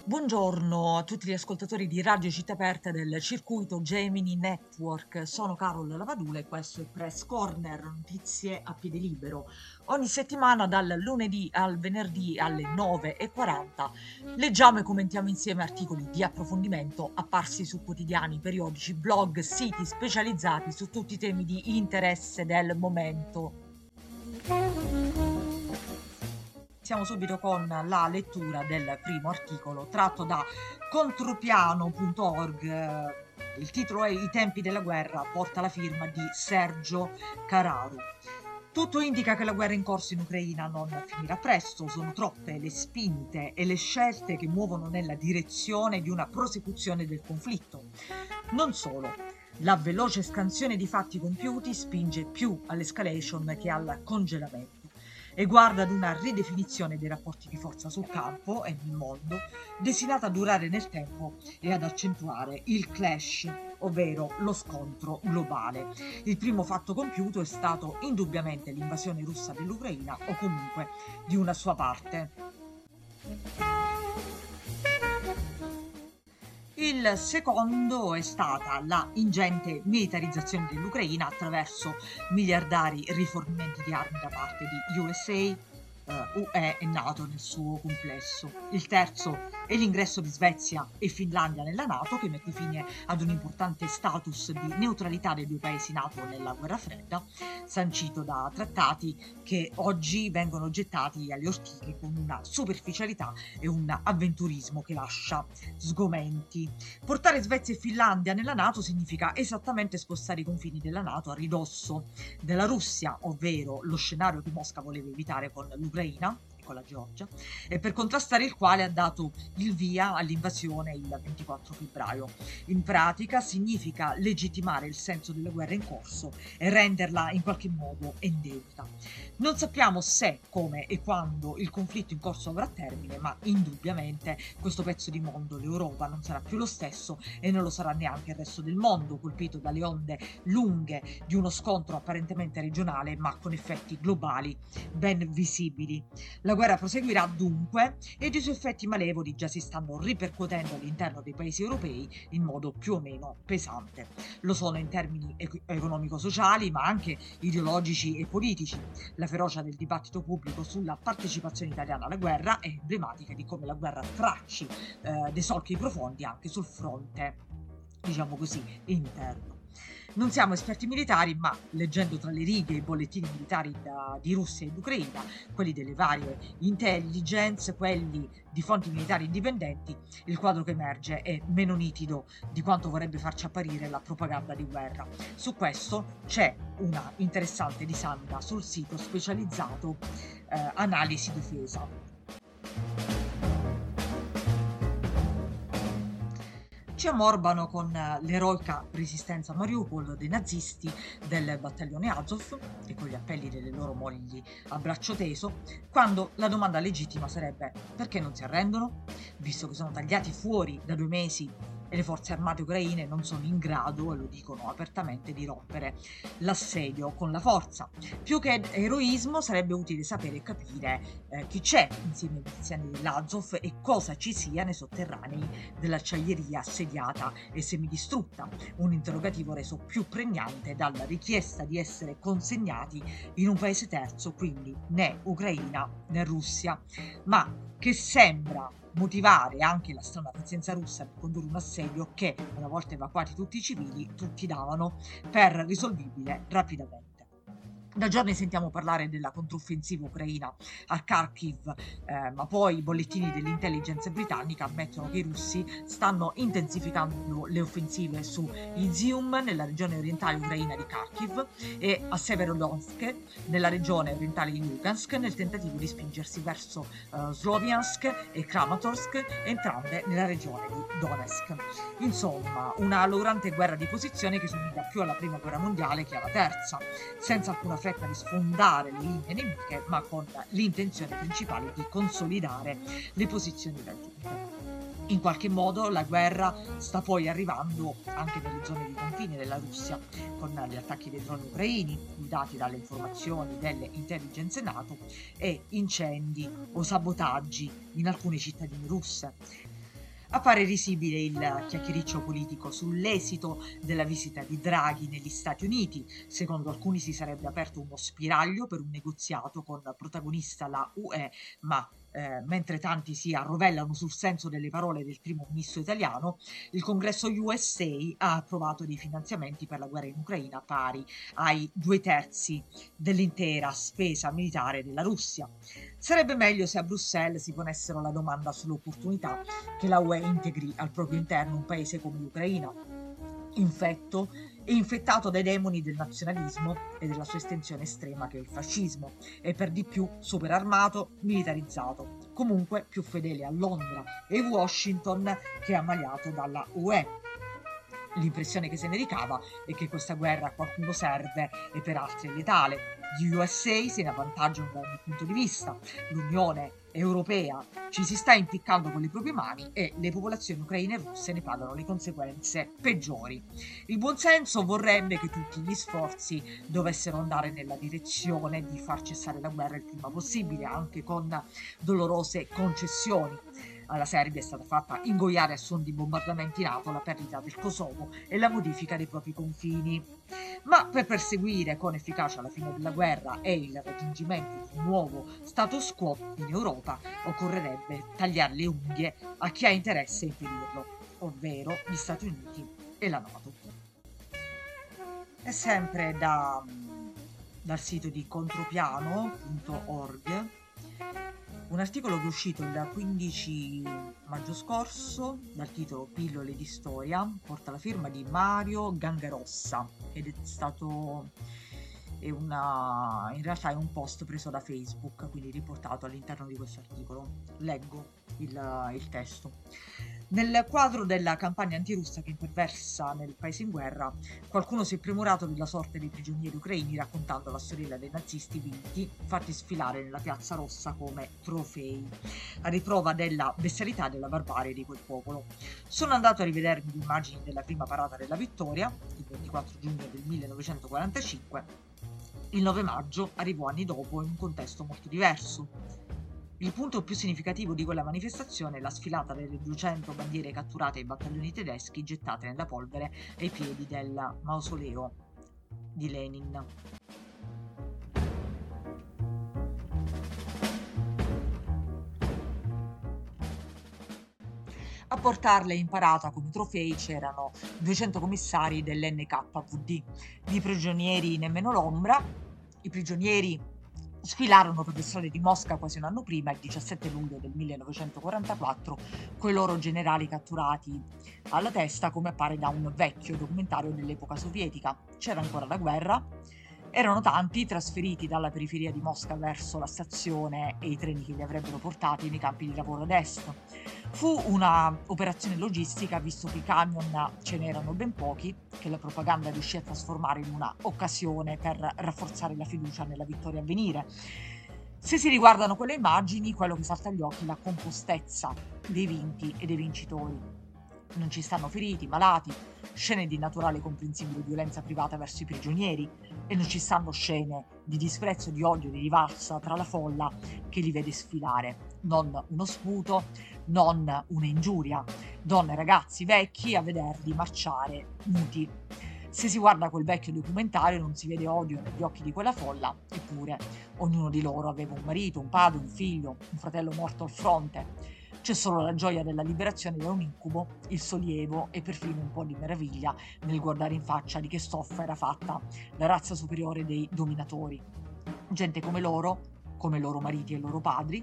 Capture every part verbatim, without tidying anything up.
Buongiorno a tutti gli ascoltatori di Radio Città Aperta del circuito Gemini Network. Sono Carol Lavadula e questo è Press Corner, notizie a piede libero. Ogni settimana dal lunedì al venerdì alle nove e quaranta leggiamo e commentiamo insieme articoli di approfondimento apparsi su quotidiani, periodici, blog, siti specializzati su tutti i temi di interesse del momento. Iniziamo subito con la lettura del primo articolo tratto da contropiano punto org. Il titolo è I tempi della guerra, porta la firma di Sergio Cararu. Tutto indica che la guerra in corso in Ucraina non finirà presto, sono troppe le spinte e le scelte che muovono nella direzione di una prosecuzione del conflitto. Non solo, la veloce scansione di fatti compiuti spinge più all'escalation che al congelamento e guarda ad una ridefinizione dei rapporti di forza sul campo e nel mondo, destinata a durare nel tempo e ad accentuare il clash, ovvero lo scontro globale. Il primo fatto compiuto è stato indubbiamente l'invasione russa dell'Ucraina o comunque di una sua parte. Il secondo è stata la ingente militarizzazione dell'Ucraina attraverso miliardari rifornimenti di armi da parte di U S A, Uh, U E e NATO nel suo complesso. Il terzo è l'ingresso di Svezia e Finlandia nella NATO, che mette fine ad un importante status di neutralità dei due paesi NATO nella guerra fredda, sancito da trattati che oggi vengono gettati alle ortiche con una superficialità e un avventurismo che lascia sgomenti. Portare Svezia e Finlandia nella NATO significa esattamente spostare i confini della NATO a ridosso della Russia, ovvero lo scenario che Mosca voleva evitare con l'Ucraina Ucraina e con la Georgia, e per contrastare il quale ha dato il via all'invasione il ventiquattro febbraio. In pratica significa legittimare il senso della guerra in corso e renderla in qualche modo endemica. Non sappiamo se, come e quando il conflitto in corso avrà termine, ma indubbiamente questo pezzo di mondo, l'Europa, non sarà più lo stesso e non lo sarà neanche il resto del mondo, colpito dalle onde lunghe di uno scontro apparentemente regionale ma con effetti globali ben visibili. La guerra proseguirà dunque ed i suoi effetti malevoli già si stanno ripercuotendo all'interno dei paesi europei in modo più o meno pesante. Lo sono in termini ec- economico-sociali ma anche ideologici e politici. La ferocia del dibattito pubblico sulla partecipazione italiana alla guerra è emblematica di come la guerra tracci eh, dei solchi profondi anche sul fronte, diciamo così, interno. Non siamo esperti militari, ma leggendo tra le righe i bollettini militari da, di Russia ed Ucraina, quelli delle varie intelligence, quelli di fonti militari indipendenti, il quadro che emerge è meno nitido di quanto vorrebbe farci apparire la propaganda di guerra. Su questo c'è una interessante disamina sul sito specializzato eh, Analisi Difesa. Ci ammorbano con l'eroica resistenza a Mariupol dei nazisti del battaglione Azov e con gli appelli delle loro mogli a braccio teso, quando la domanda legittima sarebbe: perché non si arrendono? Visto che sono tagliati fuori da due mesi e le forze armate ucraine non sono in grado, e lo dicono apertamente, di rompere l'assedio con la forza. Più che eroismo sarebbe utile sapere e capire eh, chi c'è insieme ai miliziani dell'Azov e cosa ci sia nei sotterranei dell'acciaieria assediata e semidistrutta, un interrogativo reso più pregnante dalla richiesta di essere consegnati in un paese terzo, quindi né Ucraina né Russia, ma che sembra motivare anche la strana pazienza russa per condurre un assedio che, una volta evacuati tutti i civili, tutti davano per risolvibile rapidamente. Da giorni sentiamo parlare della controffensiva ucraina a Kharkiv, eh, ma poi i bollettini dell'intelligence britannica ammettono che i russi stanno intensificando le offensive su Izium, nella regione orientale ucraina di Kharkiv, e a Severodonetsk, nella regione orientale di Lugansk, nel tentativo di spingersi verso uh, Sloviansk e Kramatorsk, entrambe nella regione di Donetsk. Insomma, una logorante guerra di posizione che somiglia più alla prima guerra mondiale che alla terza, senza alcuna di sfondare le linee nemiche, ma con l'intenzione principale di consolidare le posizioni raggiunte. In qualche modo la guerra sta poi arrivando anche nelle zone di confine della Russia, con gli attacchi dei droni ucraini, guidati dalle informazioni delle intelligence NATO, e incendi o sabotaggi in alcune cittadine russe. Appare risibile il chiacchiericcio politico sull'esito della visita di Draghi negli Stati Uniti. Secondo alcuni si sarebbe aperto uno spiraglio per un negoziato con protagonista la U E, ma eh, mentre tanti si arrovellano sul senso delle parole del primo ministro italiano, il Congresso U S A ha approvato dei finanziamenti per la guerra in Ucraina pari ai due terzi dell'intera spesa militare della Russia. Sarebbe meglio se a Bruxelles si ponessero la domanda sull'opportunità che la U E integri al proprio interno un paese come l'Ucraina, infetto e infettato dai demoni del nazionalismo e della sua estensione estrema che è il fascismo, e per di più superarmato, militarizzato, comunque più fedele a Londra e Washington che ammaliato dalla U E. L'impressione che se ne ricava è che questa guerra a qualcuno serve e per altri è letale. Gli U S A se ne avvantaggiano da ogni punto di vista. L'Unione Europea ci si sta impiccando con le proprie mani e le popolazioni ucraine e russe ne pagano le conseguenze peggiori. Il buonsenso vorrebbe che tutti gli sforzi dovessero andare nella direzione di far cessare la guerra il prima possibile, anche con dolorose concessioni. Alla Serbia è stata fatta ingoiare a suon di bombardamenti NATO la perdita del Kosovo e la modifica dei propri confini. Ma per perseguire con efficacia la fine della guerra e il raggiungimento di un nuovo status quo in Europa occorrerebbe tagliare le unghie a chi ha interesse a impedirlo, ovvero gli Stati Uniti e la NATO. È sempre da, dal sito di contropiano punto org un articolo che è uscito il quindici maggio scorso dal titolo Pillole di storia, porta la firma di Mario Gangarossa ed è stato è una, in realtà è un post preso da Facebook, quindi riportato all'interno di questo articolo. Leggo il, il testo. Nel quadro della campagna antirussa che imperversa nel paese in guerra, qualcuno si è premurato della sorte dei prigionieri ucraini raccontando la storiella dei nazisti vinti, fatti sfilare nella piazza rossa come trofei, a riprova della bestialità e della barbarie di quel popolo. Sono andato a rivedermi le immagini della prima parata della vittoria, il ventiquattro giugno del millenovecentoquarantacinque. Il nove maggio arrivò anni dopo in un contesto molto diverso. Il punto più significativo di quella manifestazione è la sfilata delle duecento bandiere catturate ai battaglioni tedeschi gettate nella polvere ai piedi del mausoleo di Lenin. A portarle in parata come trofei c'erano duecento commissari dell'N K V D, di prigionieri nemmeno l'ombra. I prigionieri sfilarono per le strade di Mosca quasi un anno prima, il diciassette luglio del millenovecentoquarantaquattro, coi loro generali catturati alla testa, come appare da un vecchio documentario dell'epoca sovietica. C'era ancora la guerra, erano tanti trasferiti dalla periferia di Mosca verso la stazione e i treni che li avrebbero portati nei campi di lavoro ad est. Fu una operazione logistica, visto che i camion ce n'erano ben pochi, che la propaganda riuscì a trasformare in una occasione per rafforzare la fiducia nella vittoria a venire. Se si riguardano quelle immagini, quello che salta agli occhi è la compostezza dei vinti e dei vincitori. Non ci stanno feriti, malati, scene di naturale e comprensibile violenza privata verso i prigionieri, e non ci stanno scene di disprezzo, di odio, di rivalsa tra la folla che li vede sfilare. Non uno sputo, non un'ingiuria, donne, ragazzi, vecchi a vederli marciare nuti. Se si guarda quel vecchio documentario non si vede odio negli occhi di quella folla, eppure ognuno di loro aveva un marito, un padre, un figlio, un fratello morto al fronte. C'è solo la gioia della liberazione da un incubo, il sollievo e perfino un po' di meraviglia nel guardare in faccia di che stoffa era fatta la razza superiore dei dominatori. Gente come loro, come i loro mariti e i loro padri.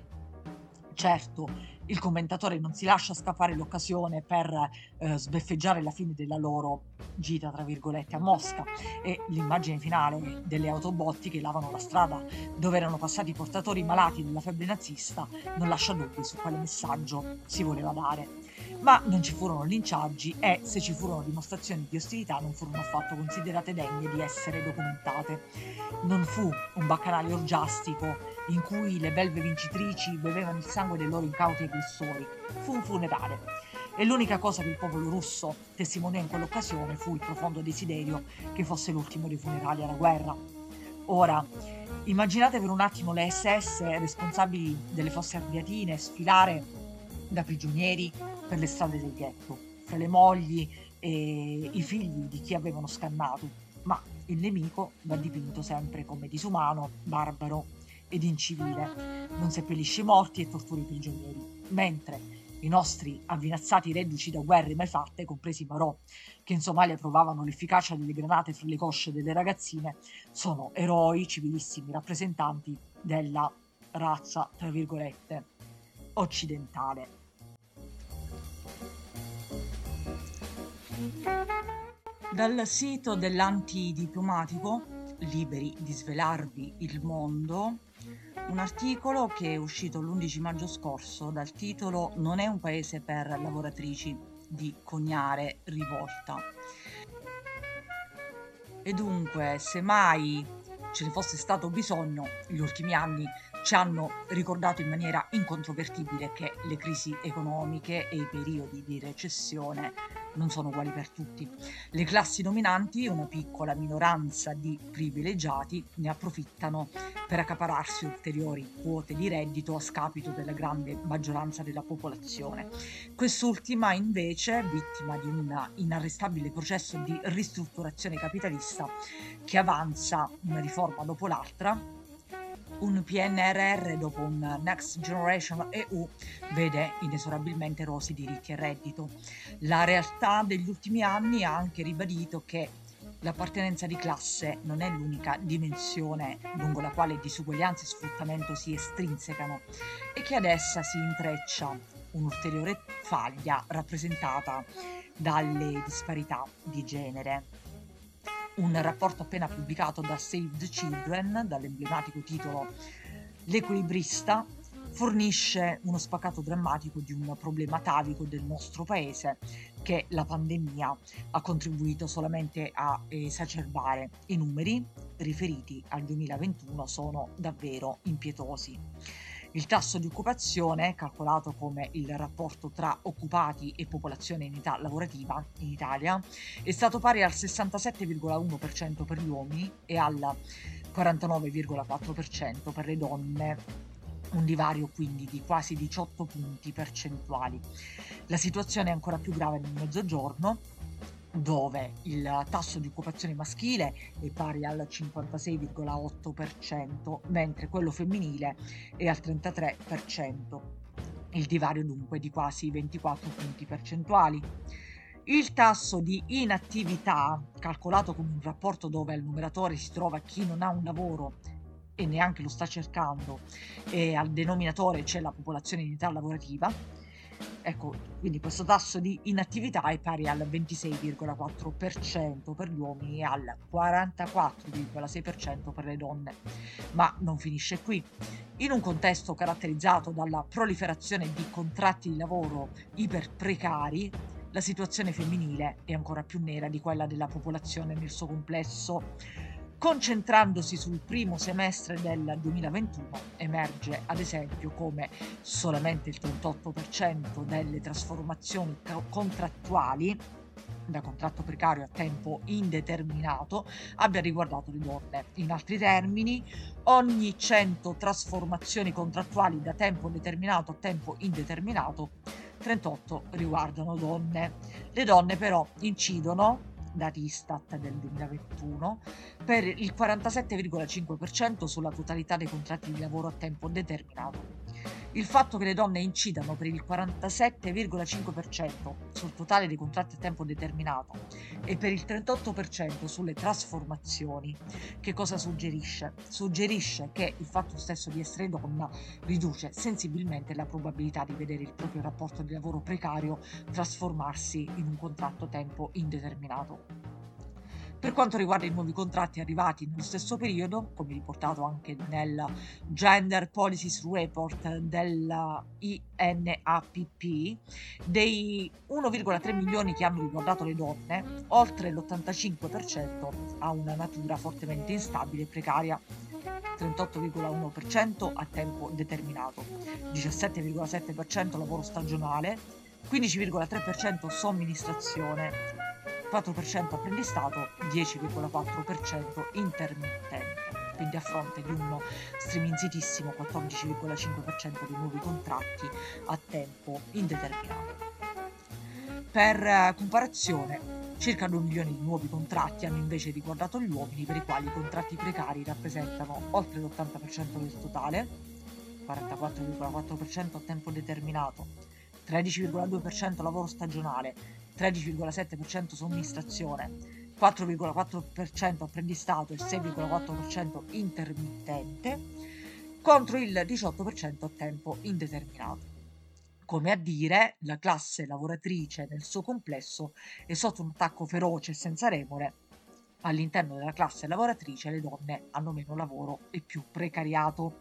Certo, il commentatore non si lascia scappare l'occasione per eh, sbeffeggiare la fine della loro gita, tra virgolette, a Mosca, e l'immagine finale delle autobotti che lavano la strada dove erano passati i portatori malati della febbre nazista non lascia dubbi su quale messaggio si voleva dare. Ma non ci furono linciaggi e, se ci furono dimostrazioni di ostilità, non furono affatto considerate degne di essere documentate. Non fu un bacchanale orgiastico in cui le belve vincitrici bevevano il sangue dei loro incauti aggressori. Fu un funerale. E l'unica cosa che il popolo russo testimoniò in quell'occasione fu il profondo desiderio che fosse l'ultimo dei funerali alla guerra. Ora, immaginate per un attimo le S S responsabili delle fosse ardeatine sfilare da prigionieri per le strade del ghetto, fra le mogli e i figli di chi avevano scannato, ma il nemico va dipinto sempre come disumano, barbaro ed incivile, non seppellisce i morti e tortura i prigionieri, mentre i nostri avvinazzati reduci da guerre mai fatte, compresi i Marò, che in Somalia provavano l'efficacia delle granate fra le cosce delle ragazzine, sono eroi, civilissimi rappresentanti della razza, tra virgolette, occidentale. Dal sito dell'antidiplomatico, liberi di svelarvi il mondo, un articolo che è uscito l'undici maggio scorso dal titolo "Non è un paese per lavoratrici" di Cognare Rivolta. E dunque, se mai ce ne fosse stato bisogno, gli ultimi anni ci hanno ricordato in maniera incontrovertibile che le crisi economiche e i periodi di recessione non sono uguali per tutti. Le classi dominanti, una piccola minoranza di privilegiati, ne approfittano per accapararsi ulteriori quote di reddito a scapito della grande maggioranza della popolazione. Quest'ultima, invece, vittima di un inarrestabile processo di ristrutturazione capitalista che avanza una riforma dopo l'altra, un P N R R dopo un Next Generation E U, vede inesorabilmente erosi diritti e reddito. La realtà degli ultimi anni ha anche ribadito che l'appartenenza di classe non è l'unica dimensione lungo la quale disuguaglianza e sfruttamento si estrinsecano e che ad essa si intreccia un'ulteriore faglia rappresentata dalle disparità di genere. Un rapporto appena pubblicato da Save the Children, dall'emblematico titolo "L'equilibrista", fornisce uno spaccato drammatico di un problema atavico del nostro paese che la pandemia ha contribuito solamente a esacerbare. I numeri riferiti al duemilaventuno sono davvero impietosi. Il tasso di occupazione, calcolato come il rapporto tra occupati e popolazione in età lavorativa in Italia, è stato pari al sessantasette virgola uno per cento per gli uomini e al quarantanove virgola quattro per cento per le donne, un divario quindi di quasi diciotto punti percentuali. La situazione è ancora più grave nel Mezzogiorno, dove il tasso di occupazione maschile è pari al cinquantasei virgola otto per cento, mentre quello femminile è al trentatré per cento. Il divario dunque di quasi ventiquattro punti percentuali. Il tasso di inattività, calcolato come un rapporto dove al numeratore si trova chi non ha un lavoro e neanche lo sta cercando, e al denominatore c'è la popolazione in età lavorativa, ecco, quindi questo tasso di inattività è pari al ventisei virgola quattro per cento per gli uomini e al quarantaquattro virgola sei per cento per le donne. Ma non finisce qui. In un contesto caratterizzato dalla proliferazione di contratti di lavoro iperprecari, la situazione femminile è ancora più nera di quella della popolazione nel suo complesso. Concentrandosi sul primo semestre del duemilaventuno, emerge ad esempio come solamente il trentotto per cento delle trasformazioni contrattuali da contratto precario a tempo indeterminato abbia riguardato le donne. In altri termini, ogni cento trasformazioni contrattuali da tempo determinato a tempo indeterminato, trentotto riguardano donne. Le donne però incidono, dati Istat del duemilaventuno, per il quarantasette virgola cinque per cento sulla totalità dei contratti di lavoro a tempo determinato. Il fatto che le donne incidano per il quarantasette virgola cinque per cento sul totale dei contratti a tempo determinato e per il trentotto per cento sulle trasformazioni, che cosa suggerisce? Suggerisce che il fatto stesso di essere donna riduce sensibilmente la probabilità di vedere il proprio rapporto di lavoro precario trasformarsi in un contratto a tempo indeterminato. Per quanto riguarda i nuovi contratti arrivati nello stesso periodo, come riportato anche nel Gender Policies Report della I N A P P, dei uno virgola tre milioni che hanno riguardato le donne, oltre l'ottantacinque per cento ha una natura fortemente instabile e precaria, trentotto virgola uno per cento a tempo determinato, diciassette virgola sette per cento lavoro stagionale, quindici virgola tre per cento somministrazione, quattro per cento apprendistato, dieci virgola quattro per cento intermittente. Quindi a fronte di uno striminzitissimo quattordici virgola cinque per cento di nuovi contratti a tempo indeterminato. Per eh, comparazione, circa due milioni di nuovi contratti hanno invece riguardato gli uomini, per i quali i contratti precari rappresentano oltre l'ottanta per cento del totale, quarantaquattro virgola quattro per cento a tempo determinato, tredici virgola due per cento lavoro stagionale, tredici virgola sette per cento somministrazione, quattro virgola quattro per cento apprendistato e sei virgola quattro per cento intermittente, contro il diciotto per cento a tempo indeterminato. Come a dire, la classe lavoratrice nel suo complesso è sotto un attacco feroce e senza remore. All'interno della classe lavoratrice le donne hanno meno lavoro e più precariato.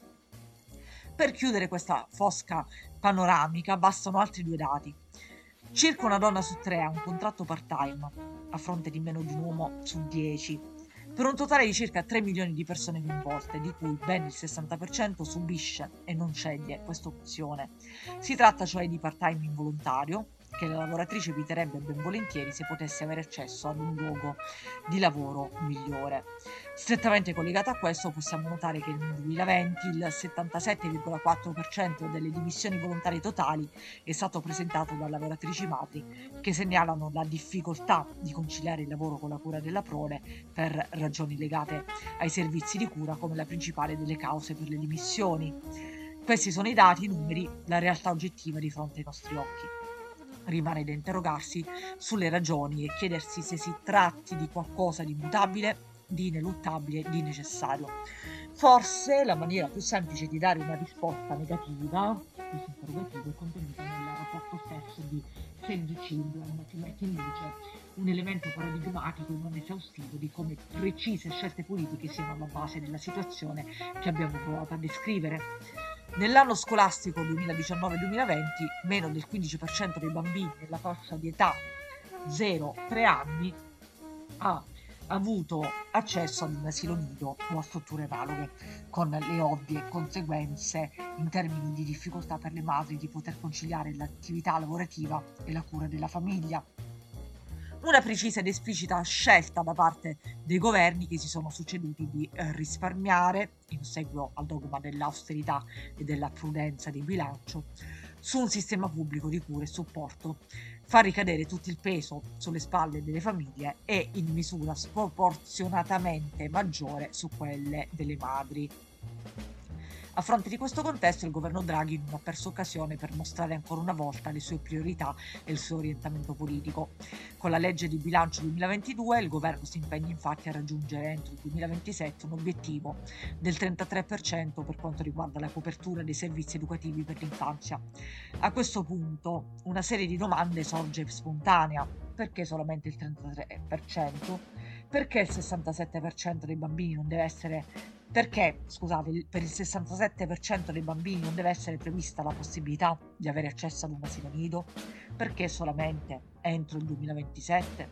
Per chiudere questa fosca panoramica bastano altri due dati. Circa una donna su tre ha un contratto part-time, a fronte di meno di un uomo su dieci, per un totale di circa tre milioni di persone coinvolte, di cui ben il sessanta per cento subisce e non sceglie questa opzione. Si tratta cioè di part-time involontario, che la lavoratrice eviterebbe ben volentieri se potesse avere accesso ad un luogo di lavoro migliore. Strettamente collegato a questo, possiamo notare che nel duemilaventi il settantasette virgola quattro per cento delle dimissioni volontarie totali è stato presentato da lavoratrici madri, che segnalano la difficoltà di conciliare il lavoro con la cura della prole per ragioni legate ai servizi di cura come la principale delle cause per le dimissioni. Questi sono i dati, i numeri, la realtà oggettiva di fronte ai nostri occhi. Rimane da interrogarsi sulle ragioni e chiedersi se si tratti di qualcosa di immutabile, di ineluttabile, di necessario. Forse la maniera più semplice di dare una risposta negativa a questo interrogativo è contenuta nel rapporto stesso di Save the Children, che mette in luce un elemento paradigmatico e non esaustivo di come precise scelte politiche siano alla base della situazione che abbiamo provato a descrivere. Nell'anno scolastico duemiladiciannove duemilaventi, meno del quindici per cento dei bambini nella fascia di età zero tre anni ha avuto accesso ad un asilo nido o a strutture analoghe, con le ovvie conseguenze in termini di difficoltà per le madri di poter conciliare l'attività lavorativa e la cura della famiglia. Una precisa ed esplicita scelta da parte dei governi che si sono succeduti di eh, risparmiare, in seguito al dogma dell'austerità e della prudenza di bilancio, su un sistema pubblico di cura e supporto, fa ricadere tutto il peso sulle spalle delle famiglie e in misura sproporzionatamente maggiore su quelle delle madri. A fronte di questo contesto, il governo Draghi non ha perso occasione per mostrare ancora una volta le sue priorità e il suo orientamento politico. Con la legge di bilancio duemilaventidue il governo si impegna infatti a raggiungere entro il duemilaventisette un obiettivo del trentatré per cento per quanto riguarda la copertura dei servizi educativi per l'infanzia. A questo punto una serie di domande sorge spontanea. Perché solamente il trentatré per cento? Perché il sessantasette per cento dei bambini non deve essere Perché, scusate, per il sessantasette per cento dei bambini non deve essere prevista la possibilità di avere accesso ad un asilo nido? Perché solamente entro il duemilaventisette?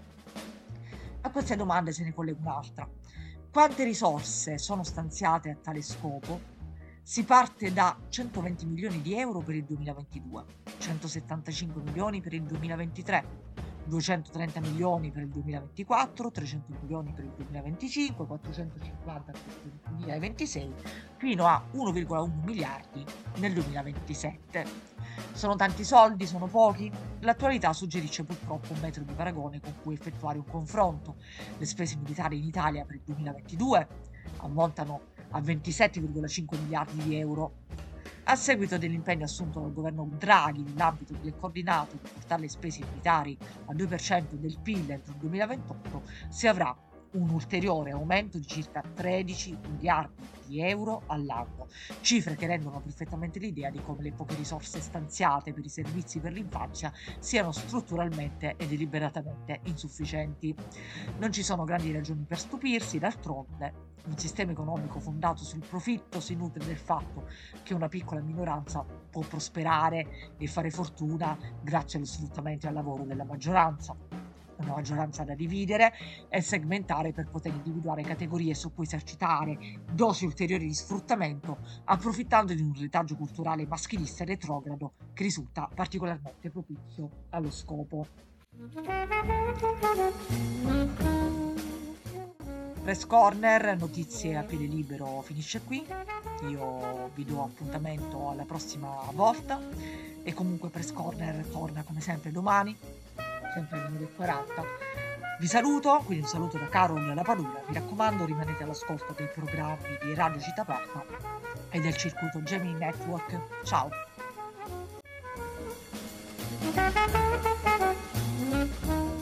A queste domande se ne collega un'altra. Quante risorse sono stanziate a tale scopo? Si parte da centoventi milioni di euro per il duemilaventidue, centosettantacinque milioni per il duemilaventitré, duecentotrenta milioni per il duemilaventiquattro, trecento milioni per il duemilaventicinque, quattrocentocinquanta per il duemilaventisei, fino a uno virgola uno miliardi nel duemilaventisette. Sono tanti soldi? Sono pochi? L'attualità suggerisce purtroppo un metro di paragone con cui effettuare un confronto. Le spese militari in Italia per il duemilaventidue ammontano a ventisette virgola cinque miliardi di euro. A seguito dell'impegno assunto dal governo Draghi nell'ambito del coordinato di portare le spese militari al due per cento del P I L entro il duemilaventotto, si avrà un ulteriore aumento di circa tredici miliardi di euro all'anno, cifre che rendono perfettamente l'idea di come le poche risorse stanziate per i servizi per l'infanzia siano strutturalmente e deliberatamente insufficienti. Non ci sono grandi ragioni per stupirsi, d'altronde un sistema economico fondato sul profitto si nutre del fatto che una piccola minoranza può prosperare e fare fortuna grazie allo sfruttamento e al lavoro della maggioranza. Una maggioranza da dividere e segmentare per poter individuare categorie su cui esercitare dosi ulteriori di sfruttamento, approfittando di un retaggio culturale maschilista e retrogrado che risulta particolarmente propizio allo scopo. Press Corner, notizie a piede libero, finisce qui. Io vi do appuntamento alla prossima volta e comunque Press Corner torna come sempre domani. sempre alle nove e quaranta. Vi saluto, quindi un saluto da Carol La Padula, mi raccomando rimanete all'ascolto dei programmi di Radio Città Parma e del circuito Gemini Network. Ciao!